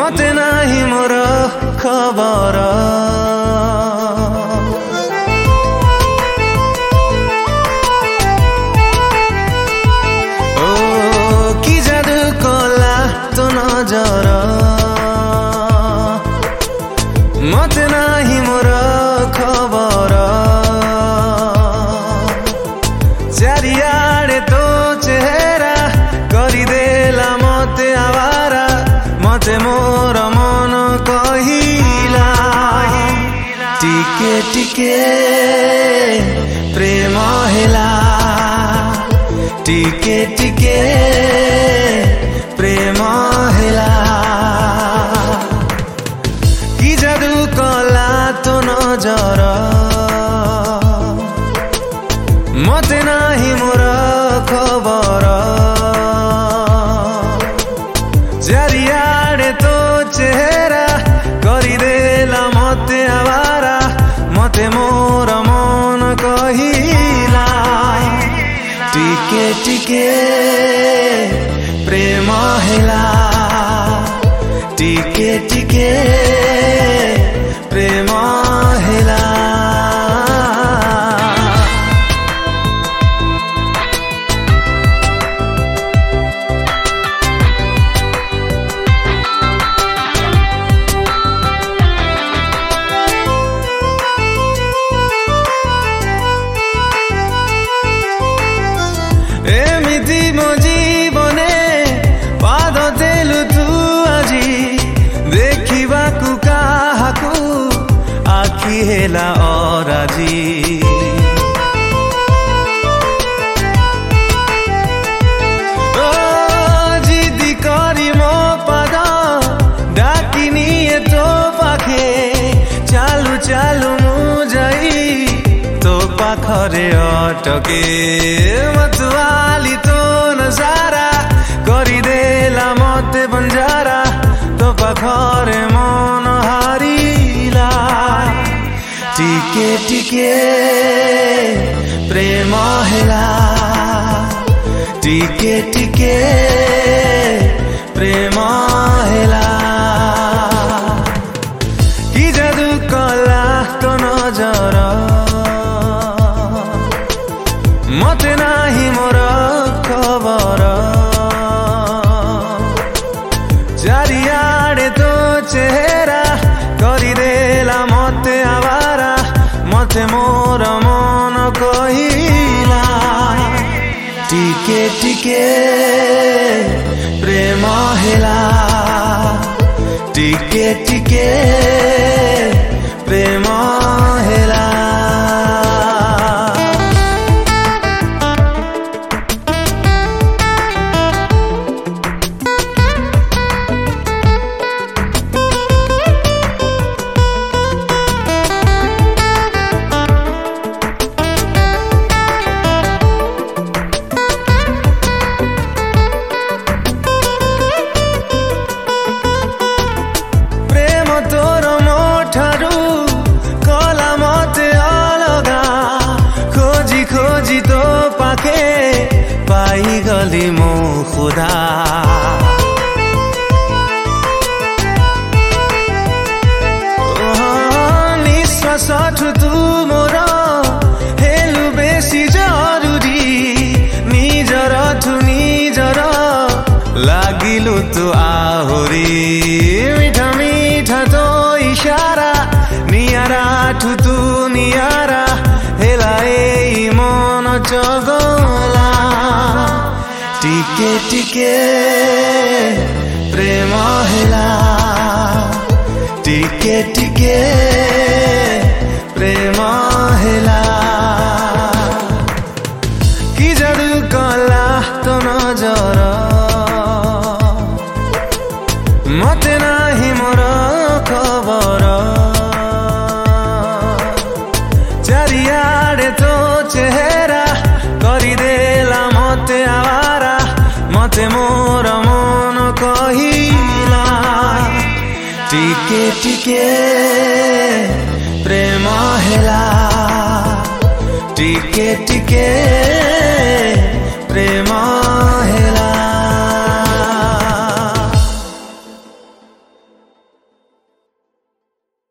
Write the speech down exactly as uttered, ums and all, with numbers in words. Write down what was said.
मते नाही मोर खबर ओ कि जादू कला तो नजर मते नाही मोर खबर चारियाडे तो चेहरा करिदेला मते आवारा मते मोर मन कहिला टिके टिके प्रेम हेला टिके टिके प्रेम हेला कि जादू कला तो नजर मते नाही मोर खबर चारियाडे तो चेहरा करिदेला मते आवारा मते मोर मन कहिला टिके टिके प्रेम हेला टिके टिके प्रेम हेला एमिति मो जीवने पाद देलु तू आजी देखिबाकु काहाकु आखि हेला अराजी ओ जिदी करी मो पाद डाकिनी तो पाखे चालू चालू मु जाई तो पाखरे अटके मतवाली तो नजारा करिदेला मते बंजारा तो पाखरे मन हारिला टिके टिके प्रेम हेला टिके टिके प्रेम हेला कि जादू कला तो नजर मते नाही मोर खबर चारियाडे तो चेहरा करिदेला मते आवारा मते मोर मन कहिला टिके टिके प्रेम हेला टिके टिके प्रेम हेला तोर मोठारू कला मते अलगा खोजी खोजी तो पाखे पाई गली मो खुदा निश्वास तू मोर हेलु बेसी जरुरी निजर ठु निजर लागिलु तू आहुरी मिठा मिठा तो इशारा नियारा ठु तू नियारा हेला ए मन चगला टिके टिके प्रेम हेला टिके टिके प्रेम हेला कि जादू कला तो नजर मते नाही मोर खबर चारियाडे तो चेहरा करिदेला मते आवारा मते मोर मन कहिला टिके टिके प्रेम हेला टिके टिके